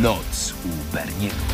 Noc u Berniego.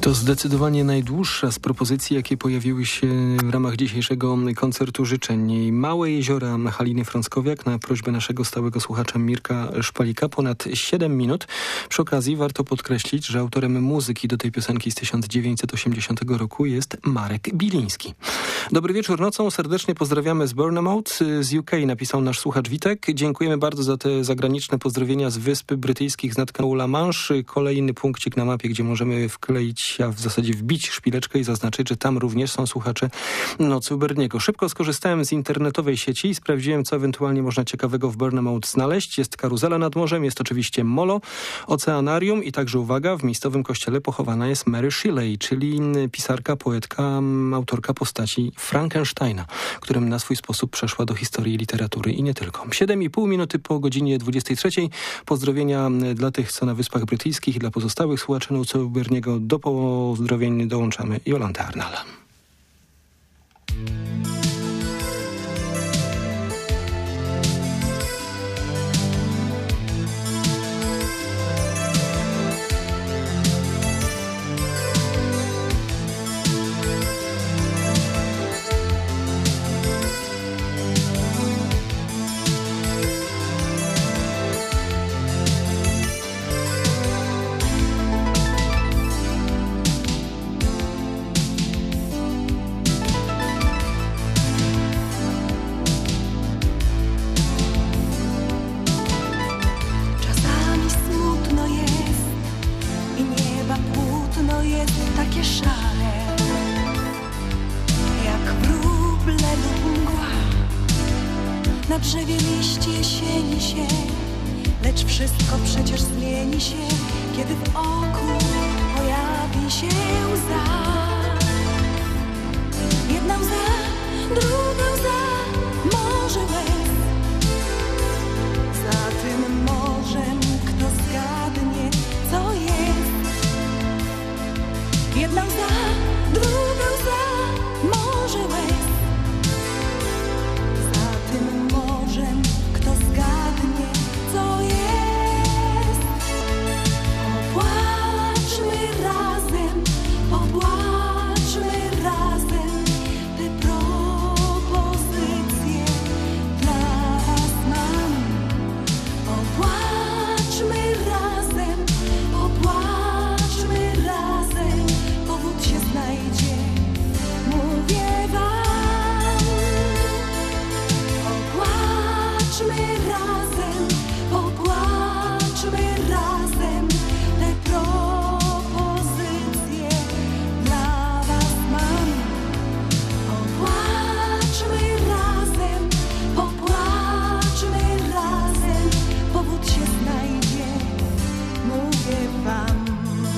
To zdecydowanie najdłuższa z propozycji, jakie pojawiły się w ramach dzisiejszego koncertu życzeń. Małe jeziora Haliny Frąckowiak na prośbę naszego stałego słuchacza Mirka Szpalika. Ponad 7 minut. Przy okazji warto podkreślić, że autorem muzyki do tej piosenki z 1980 roku jest Marek Biliński. Dobry wieczór nocą. Serdecznie pozdrawiamy z Bournemouth. Z UK napisał nasz słuchacz Witek. Dziękujemy bardzo za te zagraniczne pozdrowienia z Wysp Brytyjskich z nad kanału La Manche. Kolejny punkcik na mapie, gdzie możemy wkleić, a w zasadzie wbić szpileczkę i zaznaczyć, że tam również są słuchacze Nocy u Berniego. Szybko skorzystałem z internetowej sieci i sprawdziłem, co ewentualnie można ciekawego w Bournemouth znaleźć. Jest karuzela nad morzem, jest oczywiście molo, oceanarium i także, uwaga, w miejscowym kościele pochowana jest Mary Shelley, czyli pisarka, poetka, autorka postaci Frankensteina, którym na swój sposób przeszła do historii literatury i nie tylko. 7,5 minuty po godzinie 23. Pozdrowienia dla tych, co na Wyspach Brytyjskich i dla pozostałych słuchaczy Nocy u Berniego. Do pozdrowień dołączamy Jolandę Arnala. Na drzewie liść jesieni się, lecz wszystko przecież zmieni się, kiedy w oku pojawi się łza. Jedna łza, druga łza, morze łez. Za tym morzem kto zgadnie, co jest? Jedna łza, druga łza, morze łez. Tym morzem kto zgadnie, co jest. Popłaczmy razem, popłaczmy razem. Te propozycje dla was mam. Popłaczmy razem, popłaczmy razem. Powód się znajdzie, mówię wam. Popłaczmy razem, te propozycje dla was mam. Popłaczmy razem, popłaczmy razem, powód się znajdzie, mówię wam.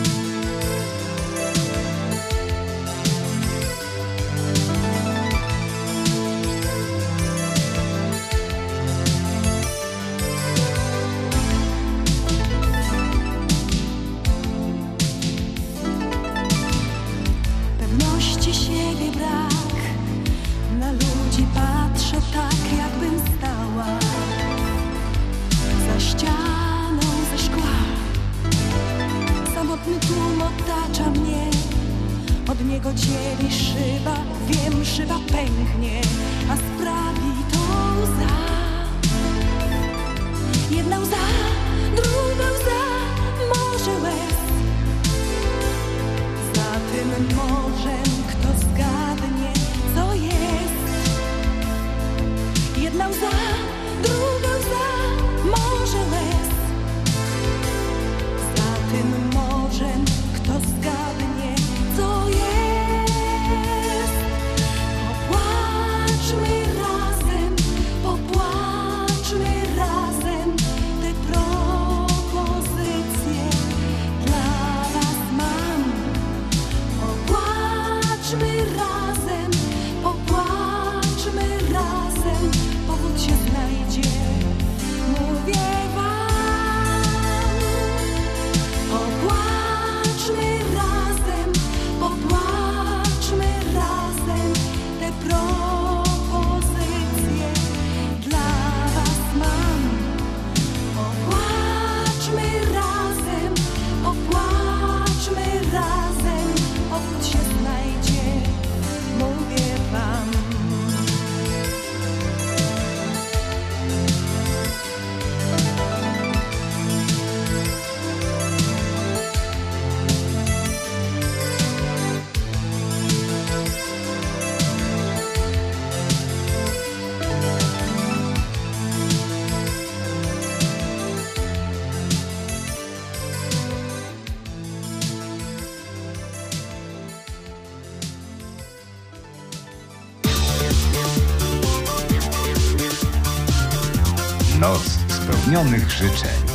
Siebie brak, na ludzi patrzę tak, jakbym stała za ścianą ze szkła. Samotny tłum otacza mnie, od niego dzieli szyba. Wiem, szyba pęknie, a sprawi to łza. Jedna łza, druga łza, morze łez. Za tym morzem kto zgadnie, co jest? Jedna łza, druga łza, morze łez. Za tym morzem kto zgadnie, co jest? Popłaczmy Noc spełnionych życzeń.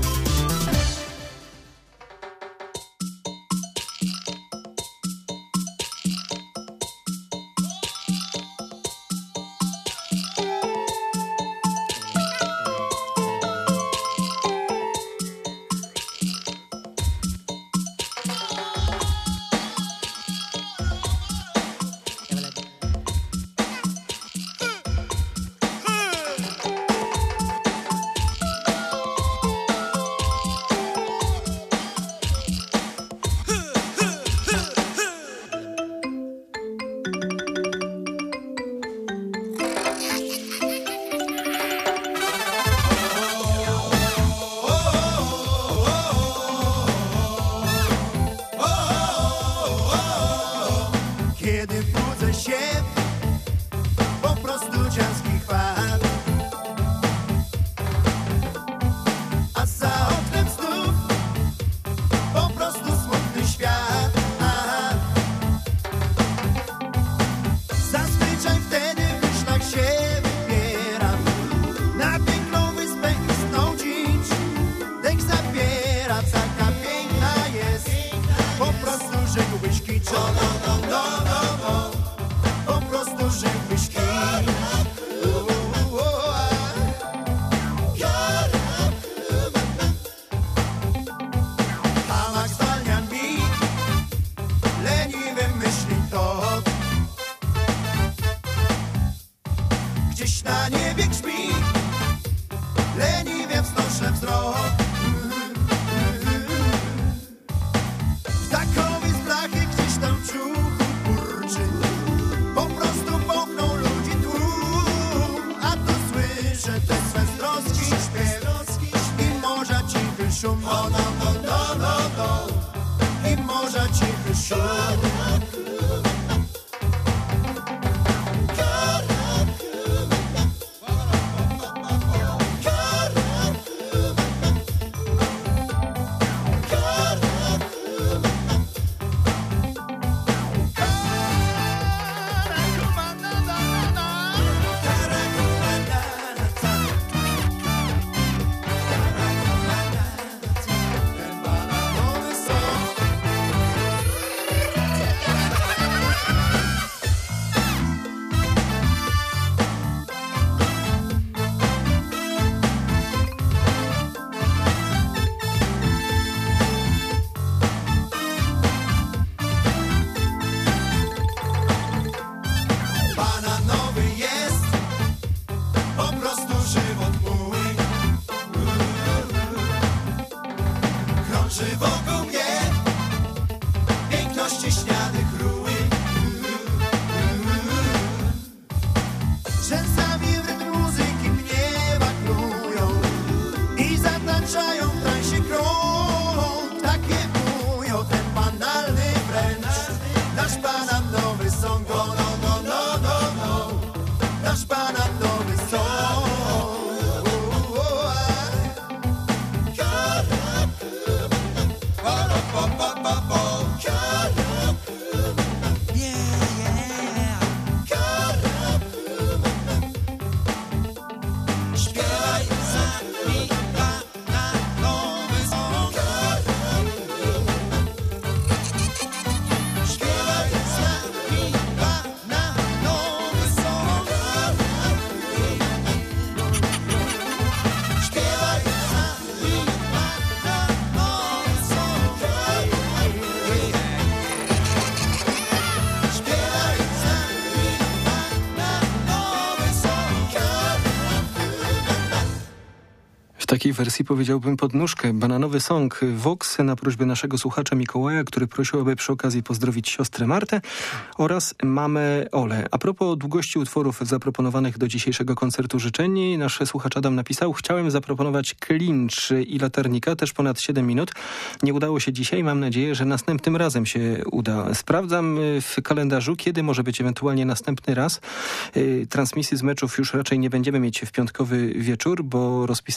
W takiej wersji powiedziałbym pod nóżkę. Bananowy Song Vox na prośbę naszego słuchacza Mikołaja, który prosił, aby przy okazji pozdrowić siostrę Martę oraz mamę Olę. A propos długości utworów zaproponowanych do dzisiejszego koncertu życzeń, nasz słuchacz Adam napisał: chciałem zaproponować Klincz i Latarnika, też ponad 7 minut. Nie udało się dzisiaj, mam nadzieję, że następnym razem się uda. Sprawdzam w kalendarzu, kiedy może być ewentualnie następny raz. Transmisji z meczów już raczej nie będziemy mieć w piątkowy wieczór, bo rozpisana jest cała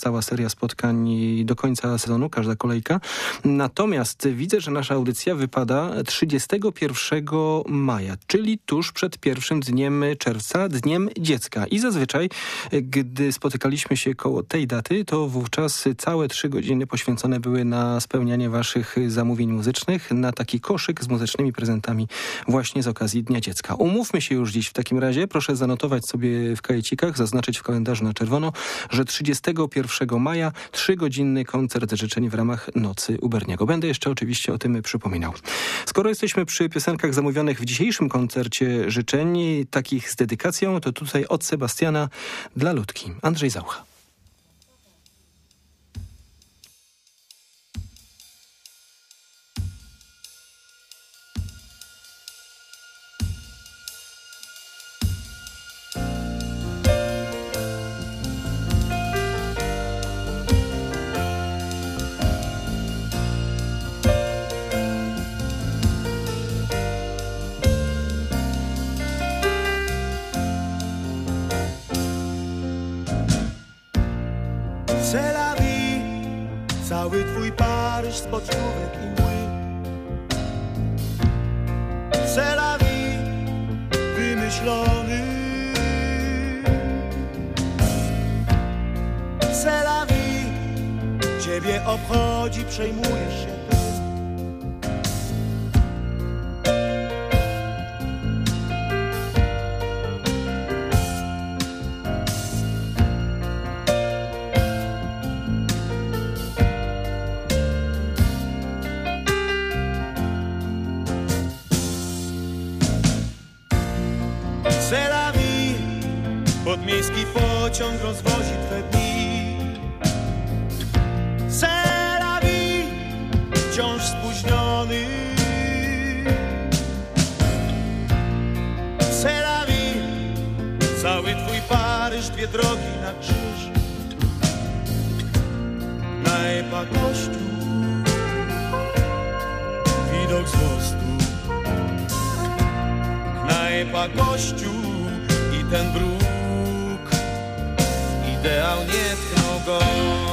cała seria spotkań do końca sezonu, każda kolejka. Natomiast widzę, że nasza audycja wypada 31 maja, czyli tuż przed pierwszym dniem czerwca, Dniem Dziecka. I zazwyczaj, gdy spotykaliśmy się koło tej daty, to wówczas całe 3 godziny poświęcone były na spełnianie waszych zamówień muzycznych, na taki koszyk z muzycznymi prezentami właśnie z okazji Dnia Dziecka. Umówmy się już dziś w takim razie. Proszę zanotować sobie w kajecikach, zaznaczyć w kalendarzu na czerwono, że 31 maja 3-godzinny koncert życzeń w ramach Nocy u Berniego. Będę jeszcze oczywiście o tym przypominał. Skoro jesteśmy przy piosenkach zamówionych w dzisiejszym koncercie życzeń, takich z dedykacją, to tutaj od Sebastiana dla Ludki. Andrzej Zaucha. C'est la vie, cały twój Paryż z pocztówek i mły. C'est la vie, wymyślony. C'est la vie, ciebie obchodzi, przejmujesz się tym. C'est la vie, podmiejski pociąg rozwozi twe dni. C'est la vie, wciąż spóźniony. C'est la vie, cały twój Paryż, 2 drogi na krzyż. Knajpa, kościół, widok z mostu. Knajpa, kościół i ten bruk, ideał nie tknął go.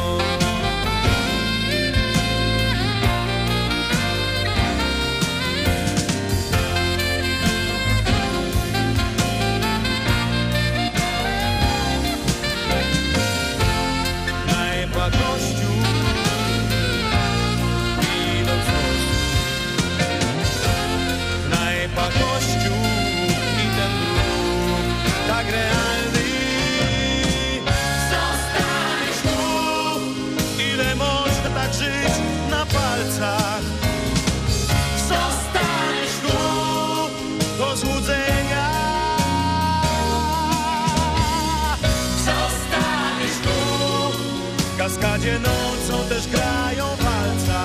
Knajpa, kościół, widok z mostu. Knajpa, kościół, tak realny. Zostaniesz tu, ile można tak żyć na palcach. Zostaniesz tu, do złudzenia. Zostaniesz tu, w kaskadzie nocą też grają walca.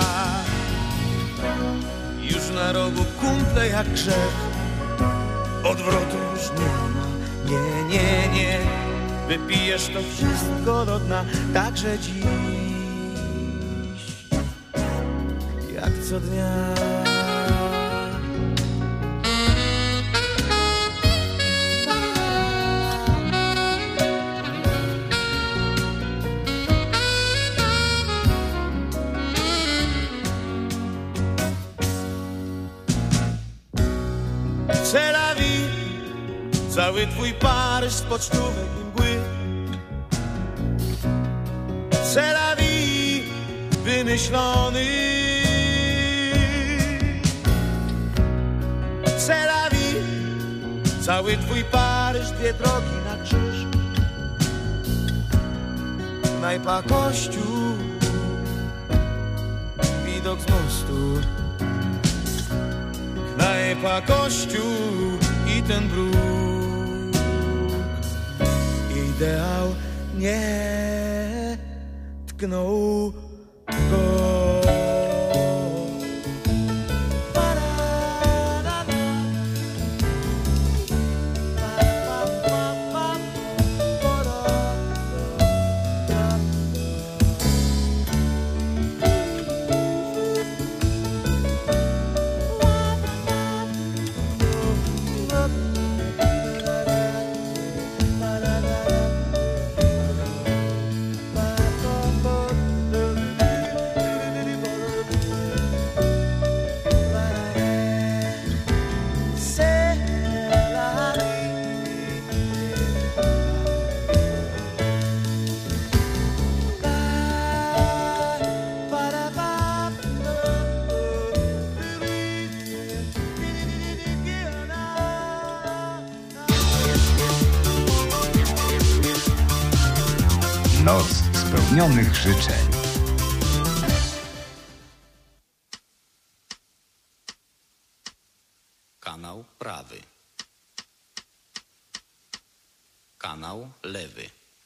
Już na rogu kumple jak grzech, odwrotu już nie ma. Nie, nie, nie, wypijesz to wszystko do dna, także dziś, jak co dnia. C'est la vie, cały twój Paryż z pocztówek i mgły. C'est la vie, wymyślony. C'est la vie, cały twój Paryż, 2 drogi na krzyż. Knajpa, kościół, widok z mostu. Knajpa, kościół i ten bruk, ideał nie tknął go. Noc spełnionych życzeń. Kanał prawy. Kanał lewy.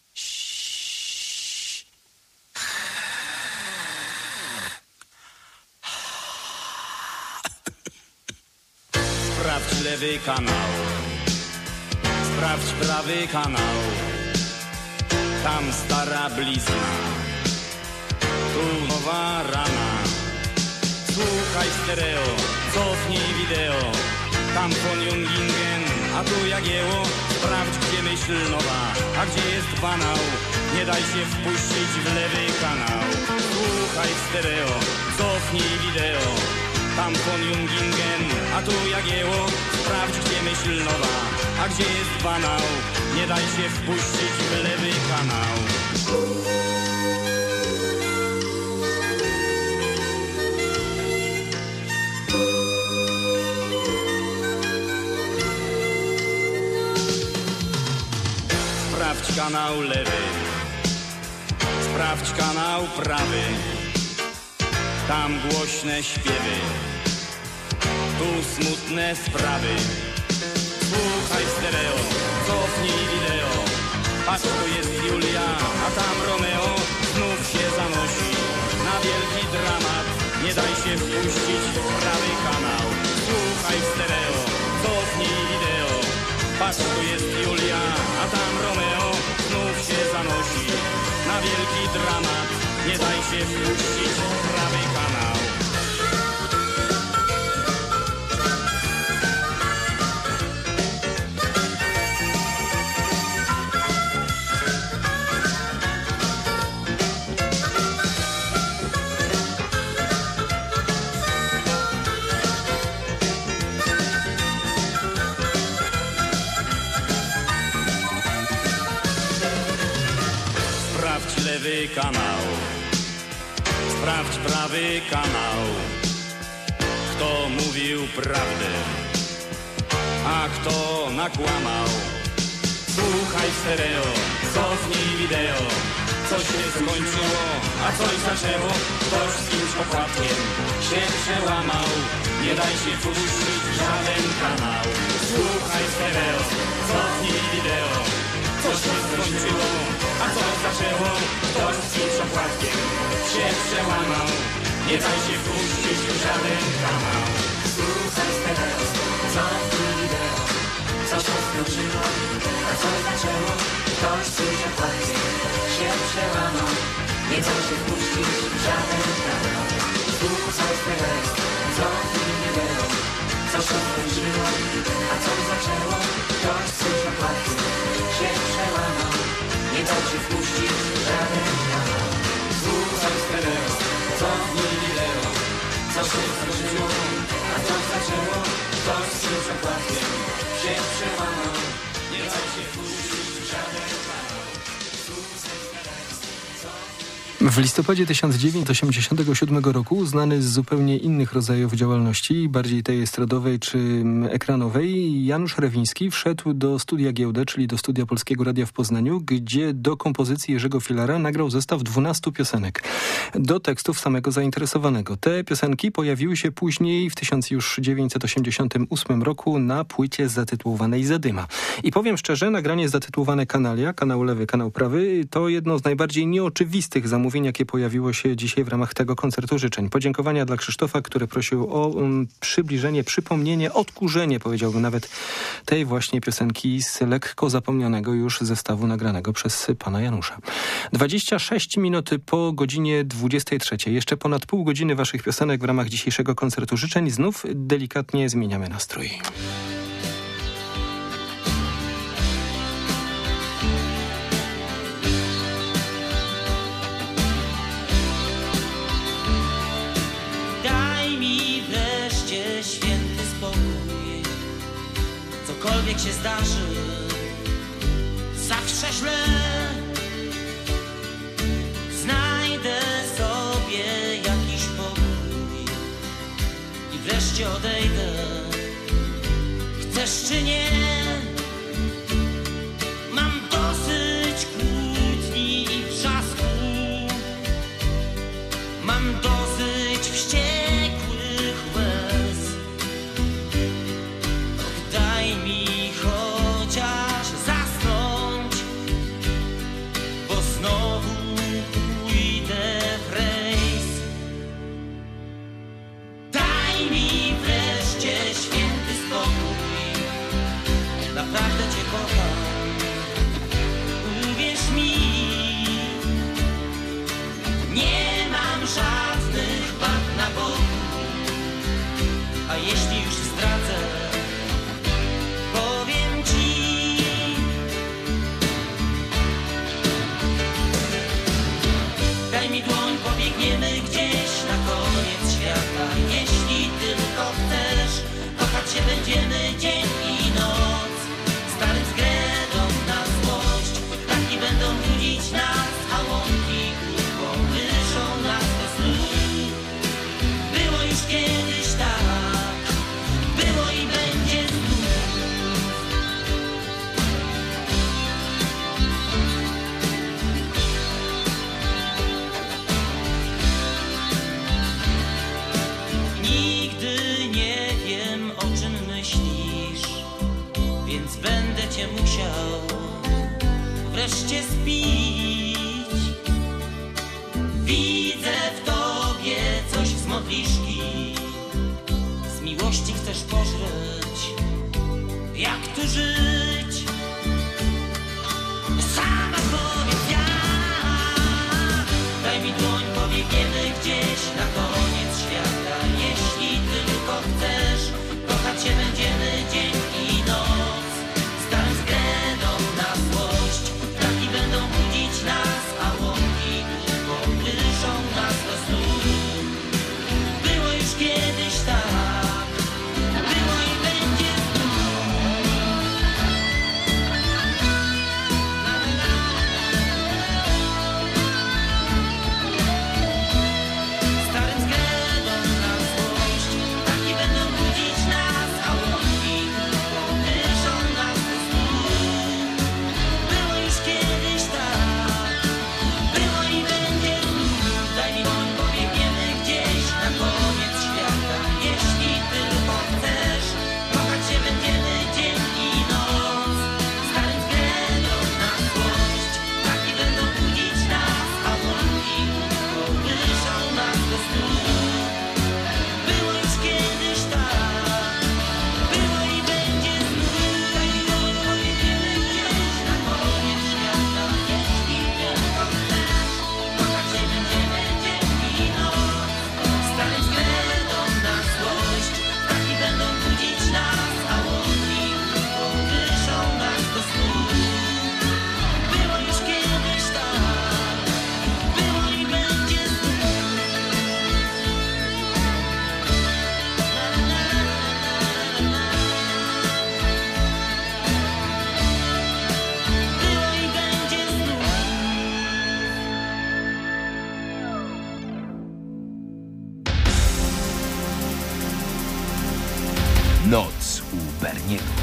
Sprawdź lewy kanał. Sprawdź prawy kanał. Tam stara blizna. Tu nowa rana. Słuchaj stereo, cofnij wideo. Tam von Jungingen, a tu Jagiełło. Sprawdź, gdzie myśl nowa, a gdzie jest banał. Nie daj się wpuścić w lewy kanał. Słuchaj stereo, cofnij wideo. Tam von Jungingen, a tu Jagiełło. Sprawdź, gdzie myśl nowa, a gdzie jest banał. Nie daj się wpuścić w lewy kanał. Sprawdź kanał lewy, sprawdź kanał prawy. Tam głośne śpiewy, tu smutne sprawy. Słuchaj stereo, cofnij wideo. Patrz, tu jest Julia, a tam Romeo. Znów się zanosi na wielki dramat. Nie daj się wpuścić w prawy kanał. Słuchaj stereo, cofnij wideo. Patrz, tu jest Julia, a tam Romeo. Znów się zanosi na wielki dramat. Nie daj się wpuścić w prawy kanał. Sprawdź lewy kanał, sprawdź prawy kanał. Kto mówił prawdę, a kto nakłamał. Słuchaj stereo, cofnij wideo. Coś się skończyło, a coś zaczęło. Ktoś z kimś okładkiem się przełamał. Nie daj się puścić w żaden kanał. Słuchaj stereo, cofnij wideo. Coś się skończyło, a coś zaczęło. Ktoś z kimś okładkiem się przełamał. Nie daj się puścić w żaden kanał. Słuchaj stereo, cofnij wideo. Coś się skończyło, a coś zaczęło. Ktoś z kimś okładkiem się przełamał. Nie daj się puścić w żaden kanał. Słuchaj stereo, cofnij wideo. Coś się skończyło, a coś zaczęło. Ktoś z kimś okładkiem się przełamał. Nie daj się wpuścić w żaden kanał. Słuchaj stereo, cofnij wideo. Coś się skończyło, a coś zaczęło. Ktoś z kimś okładkiem się przełamał. Nie daj się wpuścić w żaden kanał. Słuchaj stereo, cofnij. W listopadzie 1987 roku, znany z zupełnie innych rodzajów działalności, bardziej tej estradowej czy ekranowej, Janusz Rewiński wszedł do Studia Giełdę, czyli do Studia Polskiego Radia w Poznaniu, gdzie do kompozycji Jerzego Filara nagrał zestaw 12 piosenek. Do tekstów samego zainteresowanego. Te piosenki pojawiły się później w 1988 roku na płycie zatytułowanej Zadyma. I powiem szczerze, nagranie zatytułowane Kanalia, kanał lewy, kanał prawy, to jedno z najbardziej nieoczywistych zamówień, jakie pojawiło się dzisiaj w ramach tego koncertu życzeń. Podziękowania dla Krzysztofa, który prosił o przybliżenie, przypomnienie, odkurzenie, powiedziałbym nawet, tej właśnie piosenki z lekko zapomnianego już zestawu nagranego przez pana Janusza. 26 minut po godzinie 23. Jeszcze ponad pół godziny waszych piosenek w ramach dzisiejszego koncertu życzeń. Znów delikatnie zmieniamy nastrój. Cokolwiek się zdarzy, zawsze źle. Znajdę sobie jakiś pokój i wreszcie odejdę. Chcesz czy nie? Mam dosyć kłótni i żal. wreszcie spić. Widzę w tobie coś z modliszki, z miłości chcesz pożreć. Jak tu żyć? Sama powiedz ja. Daj mi dłoń, pobiegniemy gdzieś na koniec świata. Jeśli tylko chcesz, kochać się będziemy dzień i noc. Starym względom na złość, ptaki będą budzić nas, a łąki pobliżą nas do snu. Było już kiedyś tak, było i będzie starym względom na złość, ptaki będą budzić nas, a łąki pobliżą nas do snu. Było już kiedyś tak, było i będzie znów. Daj mi dłoń, pobiegniemy gdzieś na koniec świata. Jeśli tylko chcesz, kochać się będziemy dzień i noc. Starym względom na złość, ptaki będą budzić nas, a łąki pobliżą nas do snu. Było już kiedyś tak, było i będzie znów. Daj mi dłoń, pobiegniemy gdzieś na koniec świata. Jeśli tylko chcesz, kochać się będziemy dzień i noc. Starym względom na złość, ptaki będą budzić nas, a łąki pobliżą nas do snu. Było już kiedyś tak, było i będzie znów. Było i będzie znów. Noc u Berniego.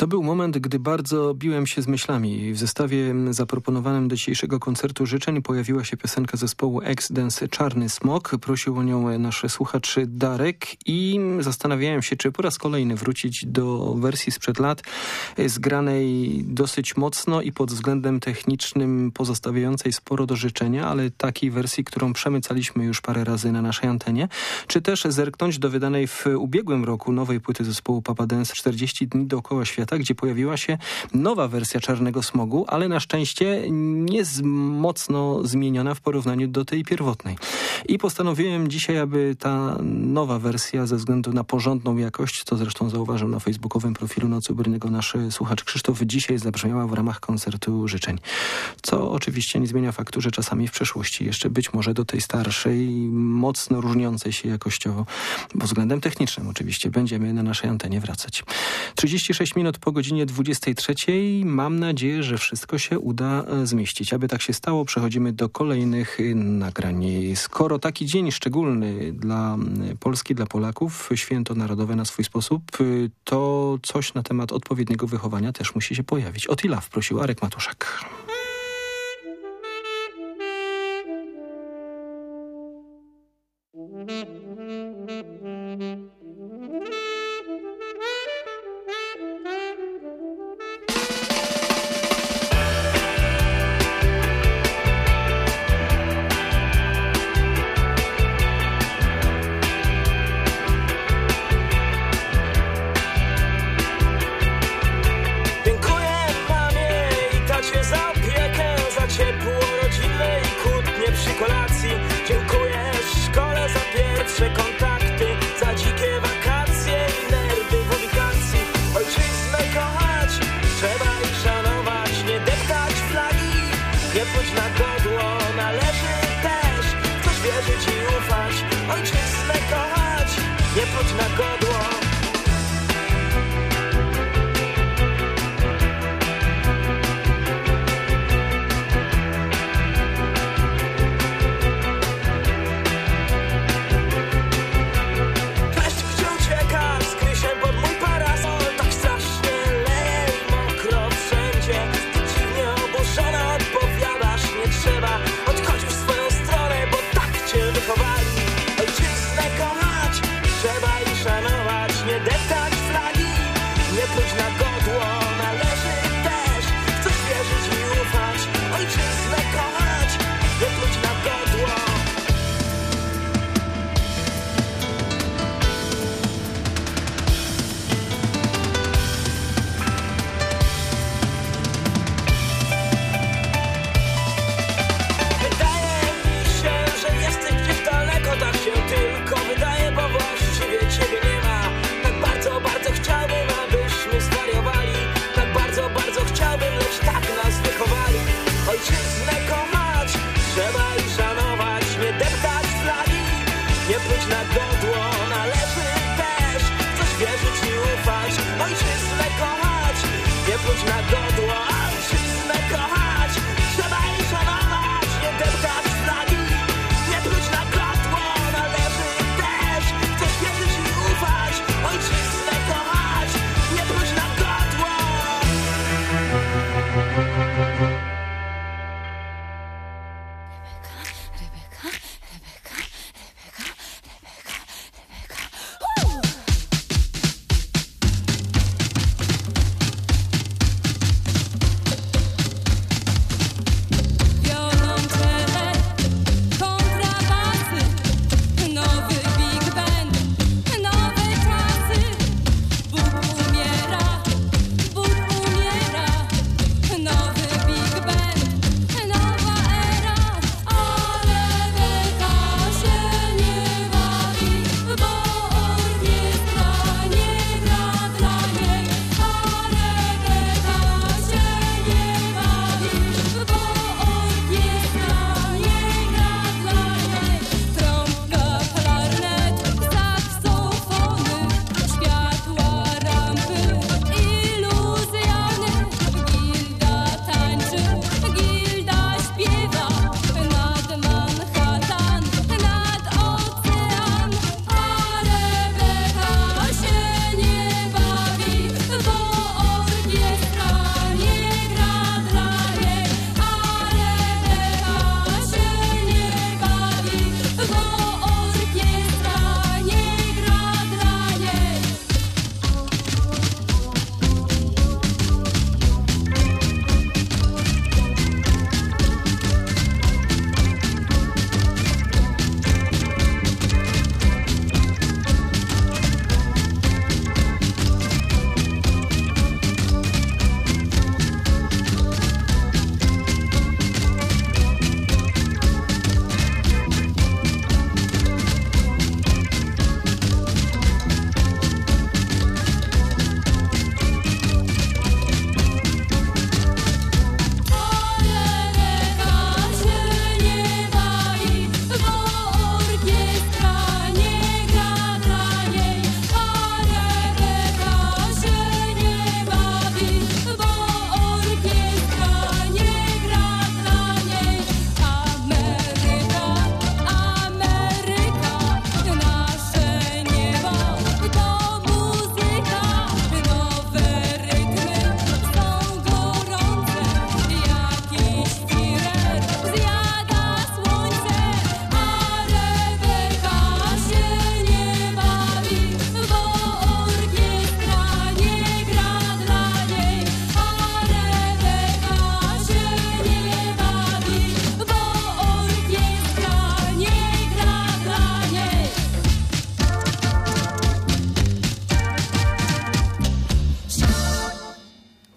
był moment, gdy bardzo biłem się z myślami. W zestawie zaproponowanym do dzisiejszego koncertu życzeń pojawiła się piosenka zespołu X-Dance Czarny Smok. Prosił o nią nasz słuchacz Darek i zastanawiałem się, czy po raz kolejny wrócić do wersji sprzed lat, zgranej dosyć mocno i pod względem technicznym pozostawiającej sporo do życzenia, ale takiej wersji, którą przemycaliśmy już parę razy na naszej antenie, czy też zerknąć do wydanej w ubiegłym roku nowej płyty zespołu Papa Dance 40 dni dookoła świata, gdzie pojawiła się nowa wersja Czarnego Smogu, ale na szczęście nie mocno zmieniona w porównaniu do tej pierwotnej. I postanowiłem dzisiaj, aby ta nowa wersja ze względu na porządną jakość, co zresztą zauważył na facebookowym profilu Nocy u Berniego nasz słuchacz Krzysztof, dzisiaj zabrzmiała w ramach koncertu życzeń. Co oczywiście nie zmienia faktu, że czasami w przeszłości jeszcze być może do tej starszej, mocno różniącej się jakościowo, pod względem technicznym oczywiście, będziemy na naszej antenie wracać. 36 minut po godzinie 23. Mam nadzieję, że wszystko się uda zmieścić. Aby tak się stało, przechodzimy do kolejnych nagrań. Skoro taki dzień szczególny dla Polski, dla Polaków, święto narodowe na swój sposób, to coś na temat odpowiedniego wychowania też musi się pojawić. O Love prosił Arek Matuszak.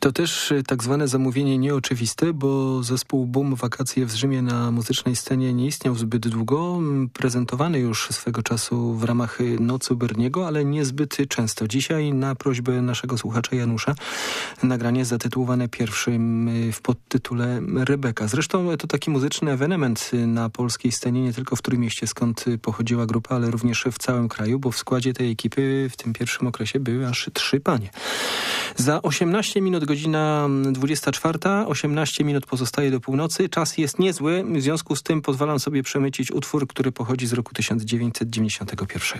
To też tak zwane zamówienie nieoczywiste, bo zespół Boom Wakacje w Rzymie na muzycznej scenie nie istniał zbyt długo. Prezentowany już swego czasu w ramach Nocy u Berniego, ale niezbyt często. Dzisiaj na prośbę naszego słuchacza Janusza nagranie zatytułowane pierwszym w podtytule Rebeka. Zresztą to taki muzyczny ewenement na polskiej scenie, nie tylko w Trójmieście, skąd pochodziła grupa, ale również w całym kraju, bo w składzie tej ekipy w tym pierwszym okresie były aż 3 panie. Za 18 minut godzina 24, 18 minut pozostaje do północy. Czas jest niezły, w związku z tym pozwalam sobie przemycić utwór, który pochodzi z roku 1991.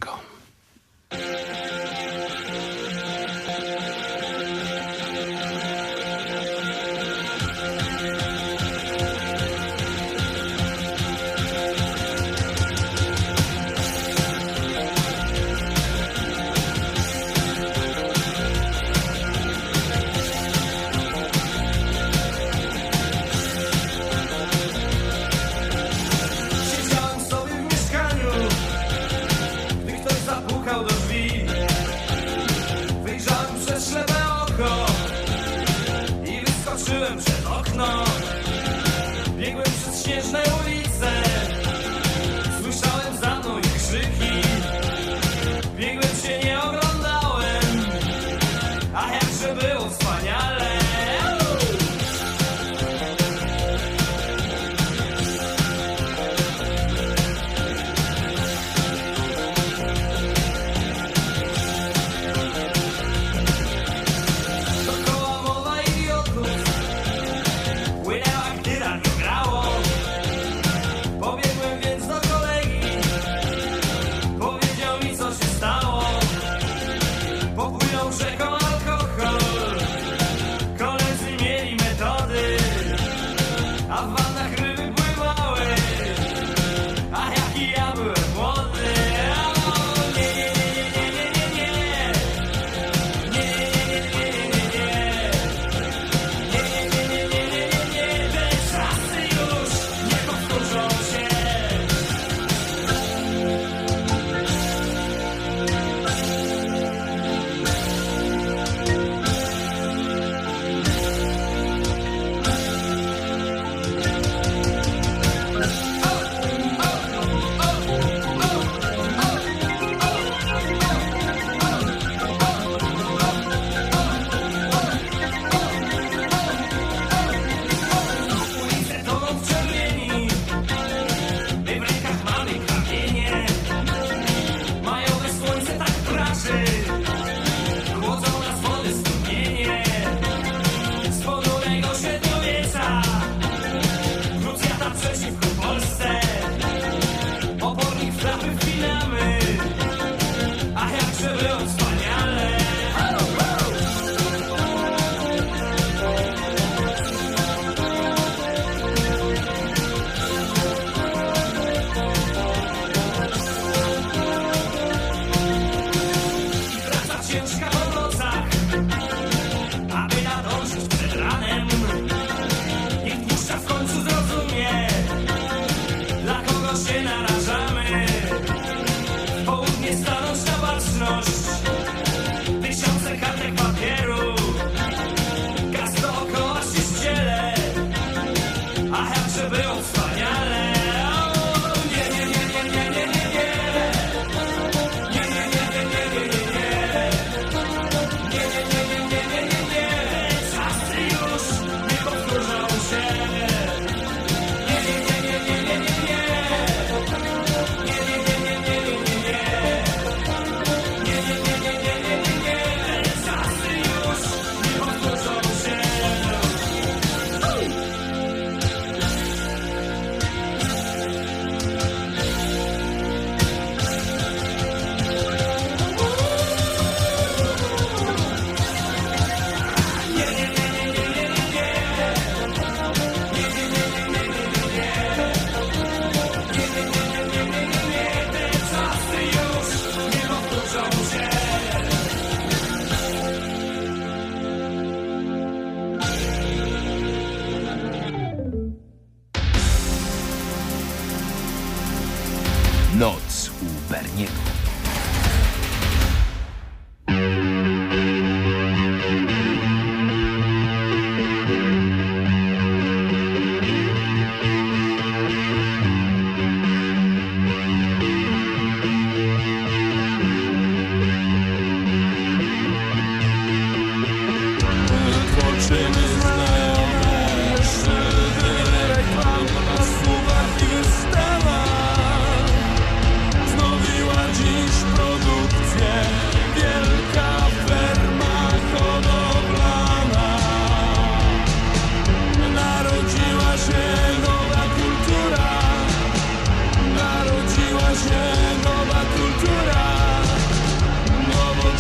Noc u Berniego.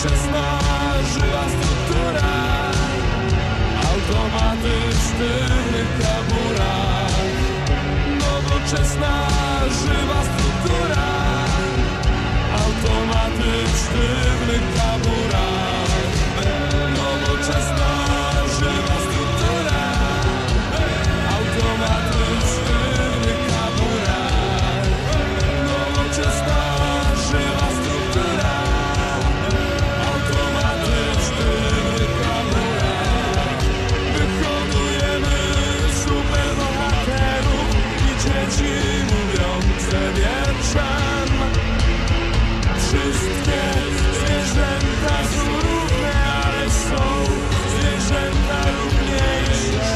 Nowoczesna, żywa struktura, automaty w sztywnych kaburach. Nowoczesna, żywa struktura, automaty w sztywnych kaburach. Nowoczesna, żywa struktura, automaty w sztywnych kaburach. Nowoczesna, żywa struktura, automaty w sztywnych kaburach. Wyhodujemy superbohaterów i dzieci mówiące wierszem. Wszystkie zwierzęta są równe, ale są zwierzęta równiejsze.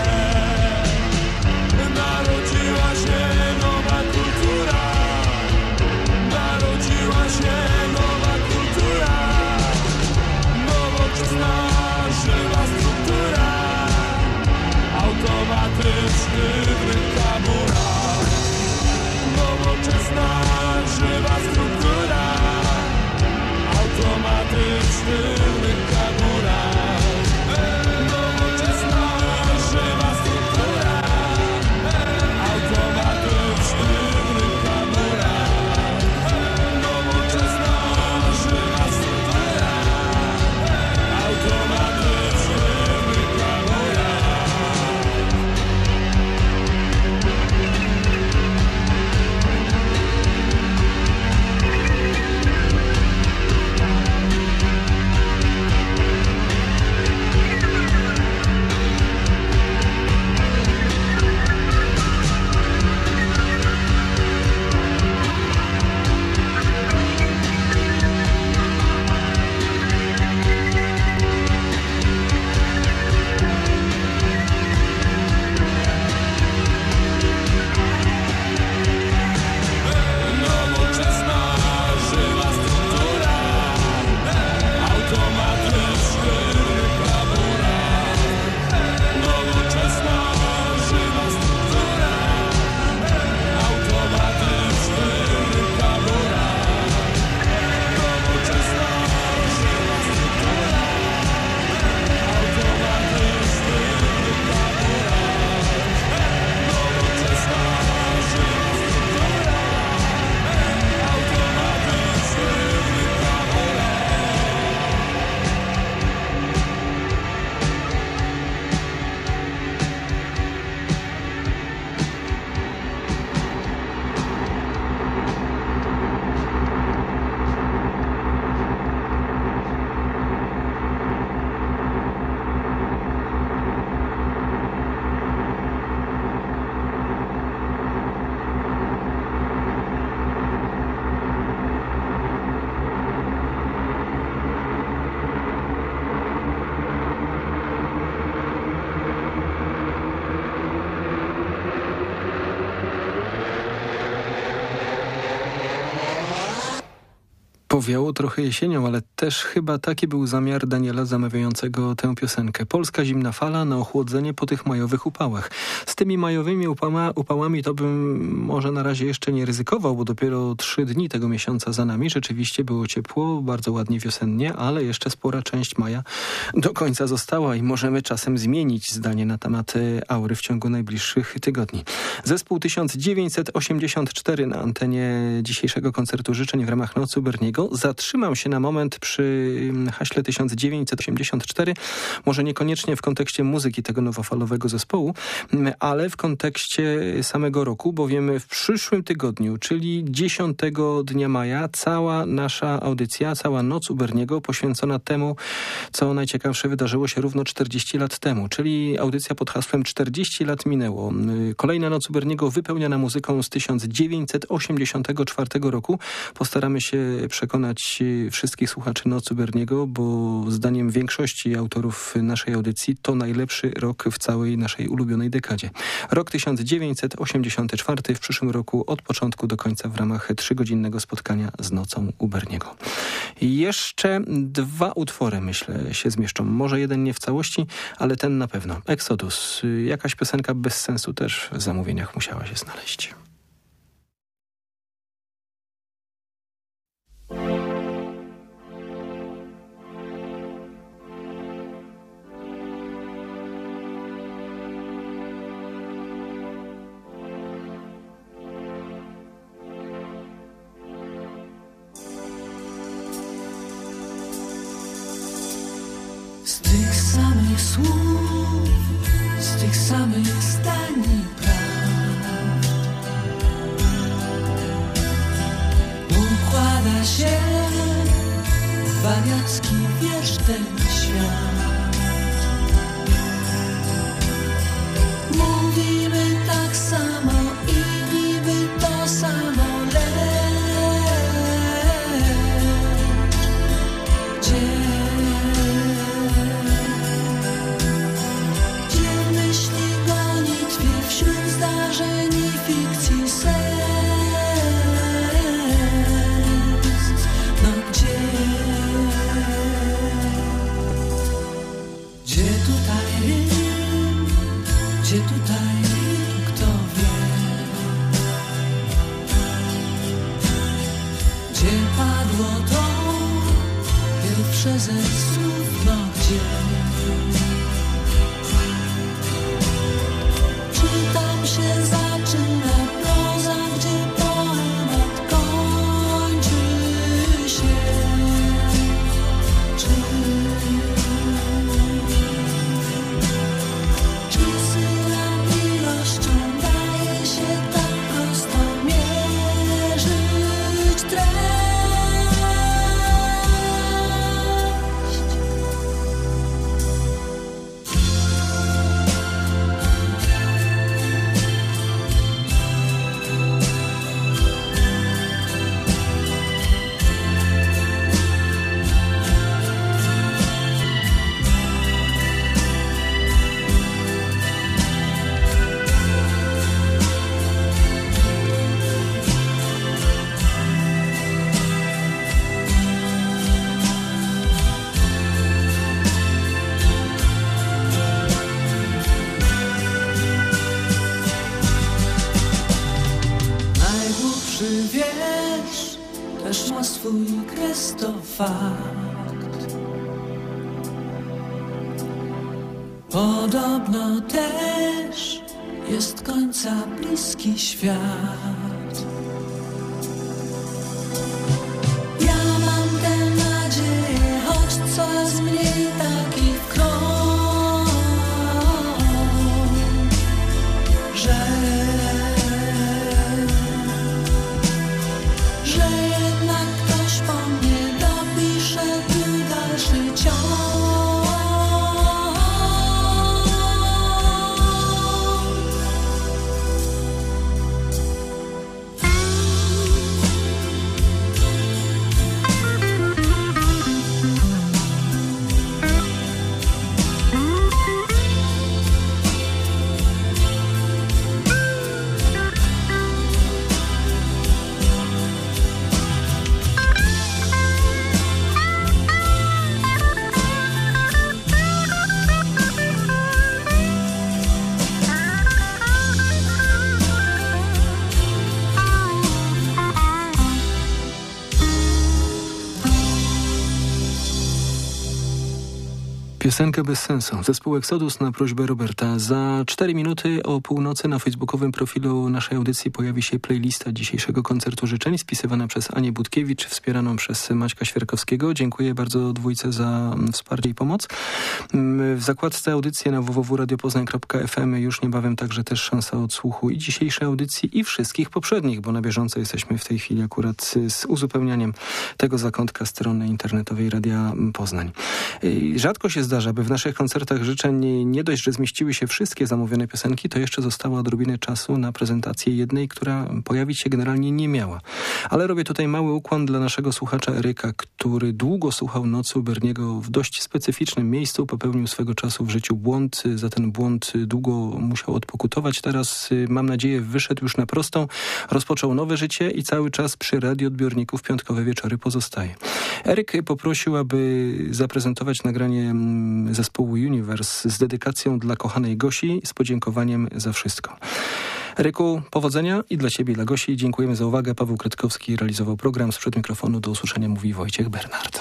Narodziła się nowa kultura, narodziła się nowa kultura. Nowoczesna, żywa struktura, automaty w sztywnych kaburach. Nowoczesna, żywa struktura, automaty w sztywnych kaburach. Nowoczesna, żywa struktura, automaty w sztywnych kaburach. Nowoczesna, żywa struktura, automaty w sztywnych Powiało trochę jesienią, ale też chyba taki był zamiar Daniela zamawiającego tę piosenkę. Polska zimna fala na ochłodzenie po tych majowych upałach. Z tymi majowymi upałami to bym może na razie jeszcze nie ryzykował, bo dopiero 3 dni tego miesiąca za nami. Rzeczywiście było ciepło, bardzo ładnie wiosennie, ale jeszcze spora część maja do końca została i możemy czasem zmienić zdanie na temat aury w ciągu najbliższych tygodni. Zespół 1984 na antenie dzisiejszego koncertu życzeń w ramach Nocy u Berniego. Zatrzymam się na moment przy haśle 1984, może niekoniecznie w kontekście muzyki tego nowofalowego zespołu, ale w kontekście samego roku, bowiem w przyszłym tygodniu, czyli 10 dnia maja, cała nasza audycja, cała Noc u Berniego poświęcona temu, co najciekawsze wydarzyło się równo 40 lat temu, czyli audycja pod hasłem 40 lat minęło. Kolejna Noc u Berniego wypełniana muzyką z 1984 roku. Postaramy się przekonać wszystkich słuchaczy Nocy Berniego, bo zdaniem większości autorów naszej audycji to najlepszy rok w całej naszej ulubionej dekadzie. Rok 1984 w przyszłym roku od początku do końca w ramach 3-godzinnego spotkania z Nocą u Berniego. Jeszcze 2 utwory, myślę, się zmieszczą. Może jeden nie w całości, ale ten na pewno. Exodus. Jakaś piosenka bez sensu też w zamówieniach musiała się znaleźć. Z tych samych słów, z tych samych zdań i prawd układa się wariacki wiersz ten świat. Mówimy tak samo i niby to samo, ze słów, no gdzie? Czy tam się zaczyna proza, gdzie poemat kończy się? Czy syna miłością daje się tak prosto mierzyć treść? Wiersz też ma swój kres, to fakt. Podobno też jest końca bliski świat. Ja mam tę nadzieję, choć coraz mniej takich krąg, że jednak ktoś po mnie dopisze tu dalszy ciąg. Piosenkę bez sensu. Zespół Exodus na prośbę Roberta. Za 4 minuty o północy na facebookowym profilu naszej audycji pojawi się playlista dzisiejszego koncertu życzeń spisywana przez Anię Budkiewicz, wspieraną przez Maćka Świerkowskiego. Dziękuję bardzo dwójce za wsparcie i pomoc. W zakładce audycji na www.radiopoznań.fm już niebawem także też szansa odsłuchu i dzisiejszej audycji i wszystkich poprzednich, bo na bieżąco jesteśmy w tej chwili akurat z uzupełnianiem tego zakątka strony internetowej Radia Poznań. Rzadko się zdarza, by w naszych koncertach życzeń nie dość, że zmieściły się wszystkie zamówione piosenki, to jeszcze zostało odrobinę czasu na prezentację jednej, która pojawić się generalnie nie miała. Ale robię tutaj mały ukłon dla naszego słuchacza Eryka, który długo słuchał Nocy u Berniego w dość specyficznym miejscu, popełnił swego czasu w życiu błąd, za ten błąd długo musiał odpokutować. Teraz, mam nadzieję, wyszedł już na prostą, rozpoczął nowe życie i cały czas przy radioodbiorniku w piątkowe wieczory pozostaje. Eryk poprosił, aby zaprezentować nagranie zespołu Universe z dedykacją dla kochanej Gosi, z podziękowaniem za wszystko. Eryku, powodzenia i dla Ciebie, i dla Gosi. Dziękujemy za uwagę. Paweł Kretkowski realizował program. Sprzed mikrofonu do usłyszenia mówi Wojciech Bernard.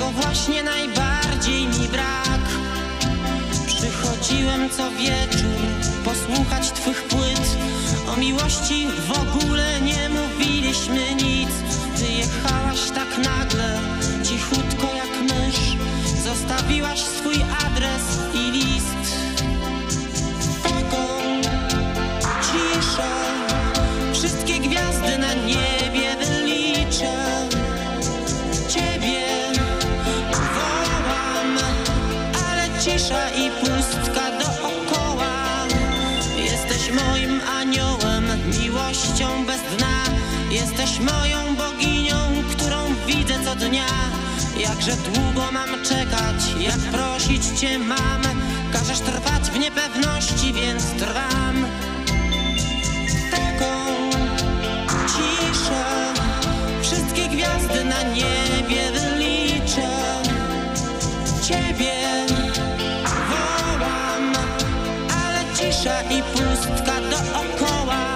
Tego właśnie najbardziej mi brak. Przychodziłem co wieczór posłuchać twych płyt. O miłości w ogóle nie mówiliśmy nic. Wyjechałaś tak nagle, cichutko jak mysz. Zostawiłaś swój adres i list. Taką ciszę, wszystkie gwiazdy na niebie wyliczę. Ciebie wołam, ale cisza i pustka dookoła. Jesteś moim aniołem, miłością bez dna. Jesteś moją boginią, którą widzę co dnia. Jakże długo mam czekać, jak prosić cię mam. Każesz trwać w niepewności, więc trwam. Taką ciszę, wszystkie gwiazdy na niebie wyliczę. Ciebie wołam, ale cisza i pustka dookoła.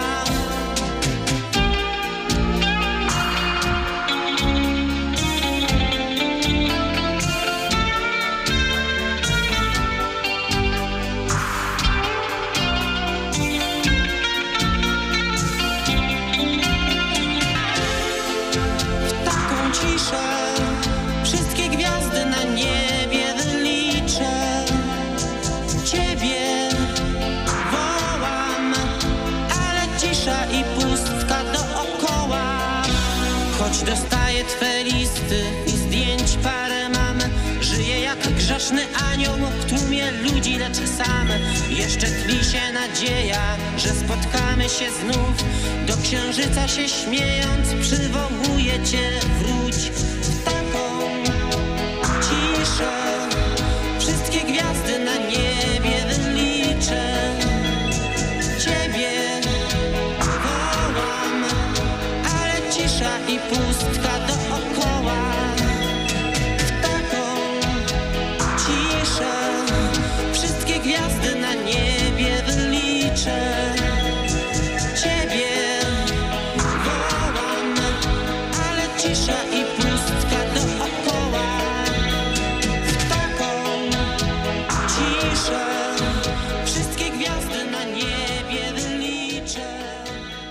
Wszystkie gwiazdy na niebie wyliczę. Ciebie wołam, ale cisza i pustka dookoła. Choć dostaję twe listy i zdjęć parę mam. Żyję jak grzeszny anioł w tłumie ludzi, lecz sam. Jeszcze tli się nadzieja, że spotkamy się znów. Do księżyca się śmiejąc przywołuję cię, wróć. W taką ciszę, wszystkie gwiazdy na niebie wyliczę. Ciebie wołam, ale cisza i pustka dookoła. W taką ciszę, wszystkie gwiazdy na niebie wyliczę. Ciebie wołam, ale cisza i pustka.